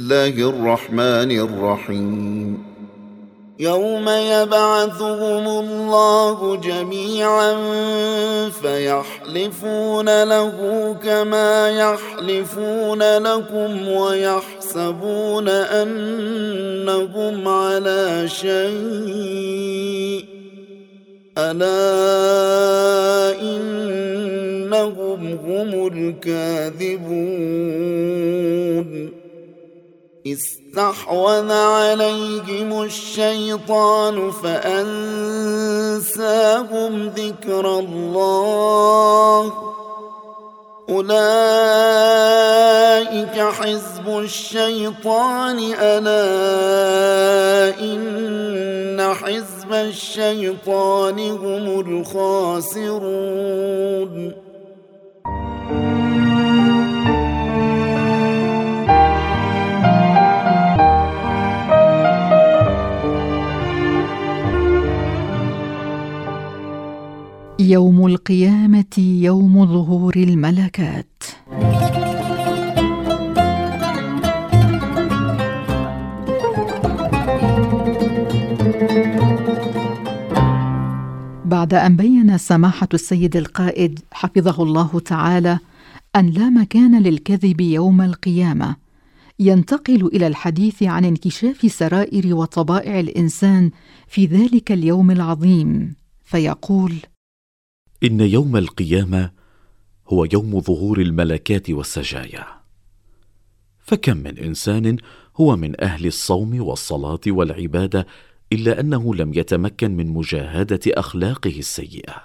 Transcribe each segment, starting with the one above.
الله الرحمن الرحيم يوم يبعثهم الله جميعا فيحلفون له كما يحلفون لكم ويحسبون أنهم على شيء ألا إنهم هم الكاذبون استحوذ عليهم الشيطان فأنساهم ذكر الله أولئك حزب الشيطان ألا إن حزب الشيطان هم الخاسرون يوم القيامة يوم ظهور الملكات. بعد أن بين سماحة السيد القائد حفظه الله تعالى أن لا مكان للكذب يوم القيامة، ينتقل إلى الحديث عن انكشاف سرائر وطبائع الإنسان في ذلك اليوم العظيم، فيقول: إن يوم القيامة هو يوم ظهور الملكات والسجايا، فكم من إنسان هو من أهل الصوم والصلاة والعبادة إلا أنه لم يتمكن من مجاهدة أخلاقه السيئة،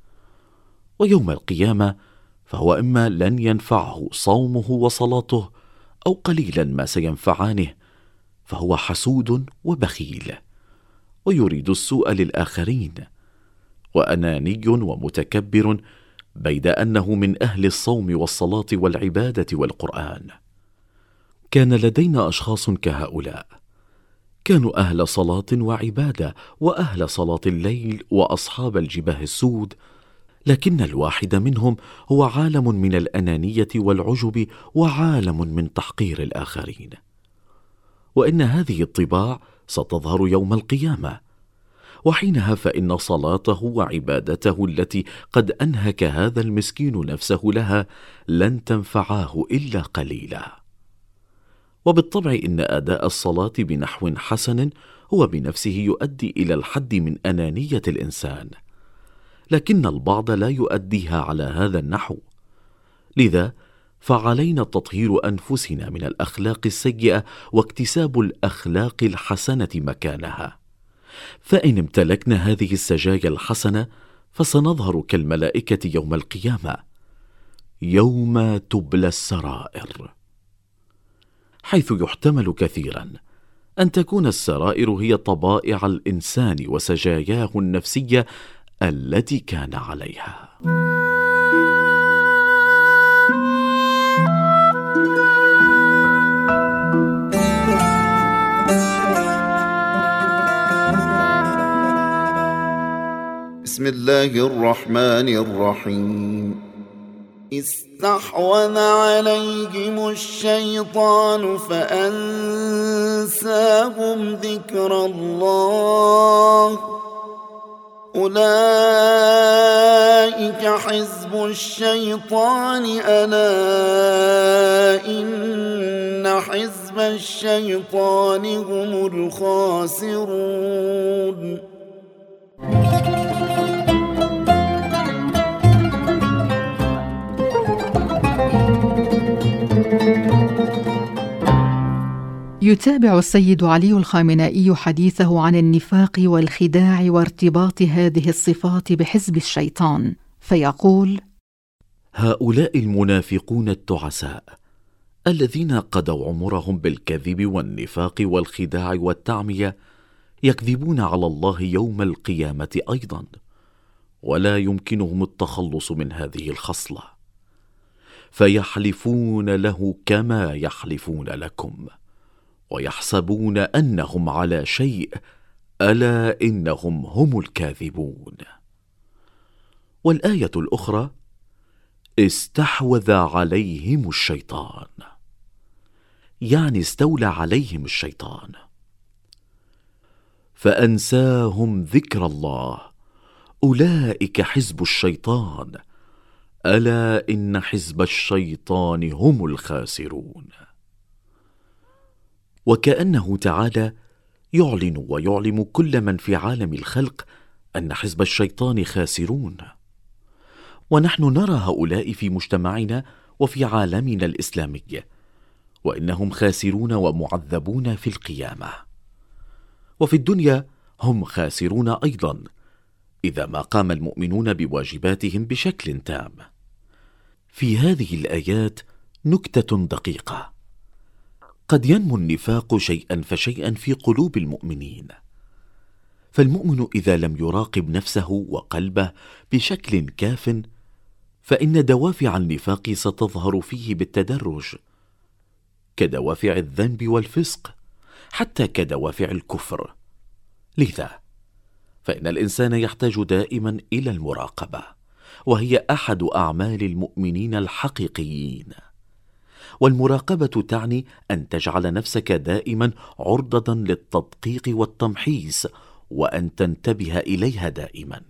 ويوم القيامة فهو إما لن ينفعه صومه وصلاته أو قليلا ما سينفعانه، فهو حسود وبخيل ويريد السوء للآخرين وأناني ومتكبر، بيد أنه من أهل الصوم والصلاة والعبادة والقرآن. كان لدينا أشخاص كهؤلاء، كانوا أهل صلاة وعبادة وأهل صلاة الليل وأصحاب الجباه السود، لكن الواحد منهم هو عالم من الأنانية والعجب وعالم من تحقير الآخرين، وإن هذه الطباع ستظهر يوم القيامة، وحينها فإن صلاته وعبادته التي قد أنهك هذا المسكين نفسه لها لن تنفعاه إلا قليلا. وبالطبع إن أداء الصلاة بنحو حسن هو بنفسه يؤدي إلى الحد من أنانية الإنسان، لكن البعض لا يؤديها على هذا النحو، لذا فعلينا تطهير أنفسنا من الأخلاق السيئة واكتساب الأخلاق الحسنة مكانها، فإن امتلكنا هذه السجايا الحسنة فسنظهر كالملائكة يوم القيامة، يوم تبلى السرائر، حيث يحتمل كثيرا أن تكون السرائر هي طبائع الإنسان وسجاياه النفسية التي كان عليها. بسم الله الرحمن الرحيم استحوذ عليهم الشيطان فأنساهم ذكر الله أولئك حزب الشيطان ألا إن حزب الشيطان هم الخاسرون. يتابع السيد علي الخامنائي حديثه عن النفاق والخداع وارتباط هذه الصفات بحزب الشيطان، فيقول: هؤلاء المنافقون التعساء الذين قضوا عمرهم بالكذب والنفاق والخداع والتعمية يكذبون على الله يوم القيامة أيضا، ولا يمكنهم التخلص من هذه الخصلة، فيحلفون له كما يحلفون لكم ويحسبون أنهم على شيء ألا إنهم هم الكاذبون. والآية الأخرى: استحوذ عليهم الشيطان. يعني استولى عليهم الشيطان. فأنساهم ذكر الله، أولئك حزب الشيطان، ألا إن حزب الشيطان هم الخاسرون. وكأنه تعالى يعلن ويعلم كل من في عالم الخلق أن حزب الشيطان خاسرون. ونحن نرى هؤلاء في مجتمعنا وفي عالمنا الإسلامي، وإنهم خاسرون ومعذبون في القيامة. وفي الدنيا هم خاسرون أيضا إذا ما قام المؤمنون بواجباتهم بشكل تام. في هذه الآيات نكتة دقيقة: قد ينمو النفاق شيئا فشيئا في قلوب المؤمنين، فالمؤمن إذا لم يراقب نفسه وقلبه بشكل كاف فإن دوافع النفاق ستظهر فيه بالتدرج، كدوافع الذنب والفسق، حتى كدوافع الكفر. لذا فإن الإنسان يحتاج دائما إلى المراقبة، وهي أحد أعمال المؤمنين الحقيقيين. والمراقبة تعني أن تجعل نفسك دائما عرضة للتدقيق والتمحيص، وأن تنتبه إليها دائما.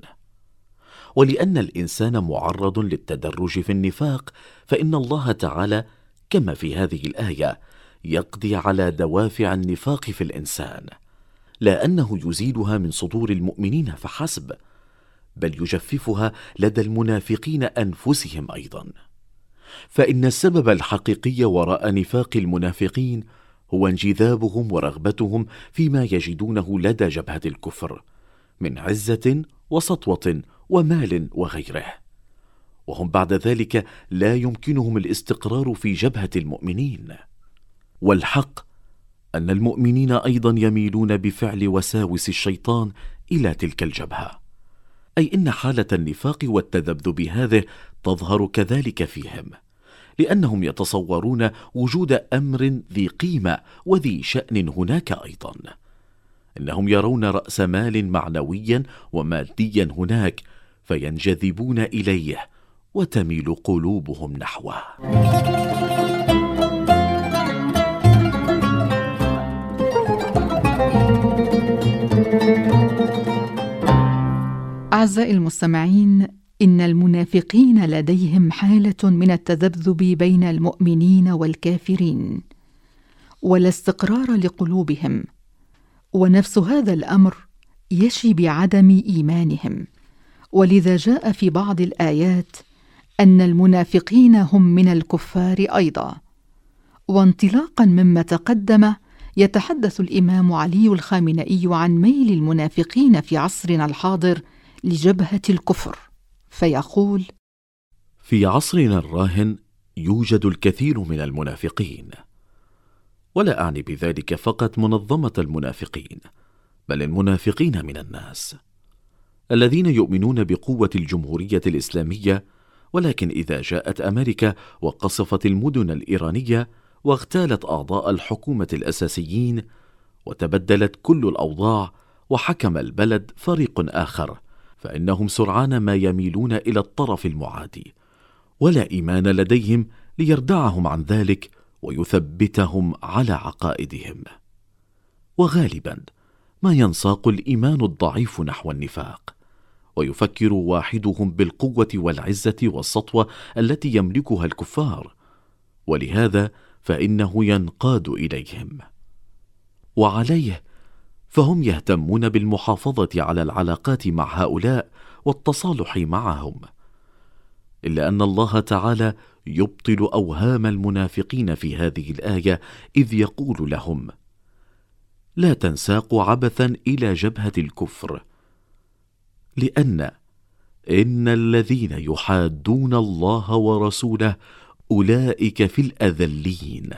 ولأن الإنسان معرض للتدرج في النفاق، فإن الله تعالى كما في هذه الآية يقضي على دوافع النفاق في الإنسان، لا أنه يزيلها من صدور المؤمنين فحسب، بل يجففها لدى المنافقين أنفسهم أيضا. فإن السبب الحقيقي وراء نفاق المنافقين هو انجذابهم ورغبتهم فيما يجدونه لدى جبهة الكفر من عزة وسطوة ومال وغيره، وهم بعد ذلك لا يمكنهم الاستقرار في جبهة المؤمنين. والحق أن المؤمنين أيضا يميلون بفعل وساوس الشيطان إلى تلك الجبهة، أي إن حالة النفاق والتذبذب هذه تظهر كذلك فيهم، لأنهم يتصورون وجود أمر ذي قيمة وذي شأن هناك أيضا. إنهم يرون رأس مال معنويا وماديا هناك، فينجذبون إليه وتميل قلوبهم نحوه. أعزائي المستمعين، إن المنافقين لديهم حالة من التذبذب بين المؤمنين والكافرين، ولا استقرار لقلوبهم، ونفس هذا الأمر يشي بعدم إيمانهم. ولذا جاء في بعض الآيات أن المنافقين هم من الكفار أيضا. وانطلاقا مما تقدم، يتحدث الإمام علي الخامنئي عن ميل المنافقين في عصرنا الحاضر لجبهة الكفر، فيقول: في عصرنا الراهن يوجد الكثير من المنافقين، ولا أعني بذلك فقط منظمة المنافقين، بل المنافقين من الناس الذين يؤمنون بقوة الجمهورية الإسلامية، ولكن إذا جاءت أمريكا وقصفت المدن الإيرانية واغتالت أعضاء الحكومة الأساسيين وتبدلت كل الأوضاع وحكم البلد فريق آخر، فإنهم سرعان ما يميلون إلى الطرف المعادي، ولا إيمان لديهم ليردعهم عن ذلك ويثبتهم على عقائدهم. وغالبا ما ينساق الإيمان الضعيف نحو النفاق، ويفكر واحدهم بالقوة والعزة والسطوة التي يملكها الكفار، ولهذا فإنه ينقاد إليهم. وعليه فهم يهتمون بالمحافظة على العلاقات مع هؤلاء والتصالح معهم، إلا أن الله تعالى يبطل أوهام المنافقين في هذه الآية، إذ يقول لهم: لا تنساقوا عبثا إلى جبهة الكفر، لأن إن الذين يحادون الله ورسوله أولئك في الأذلين،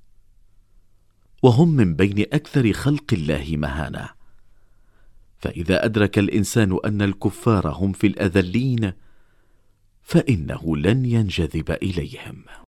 وهم من بين أكثر خلق الله مهانة. فإذا أدرك الإنسان أن الكفار هم في الأذلين، فإنه لن ينجذب إليهم.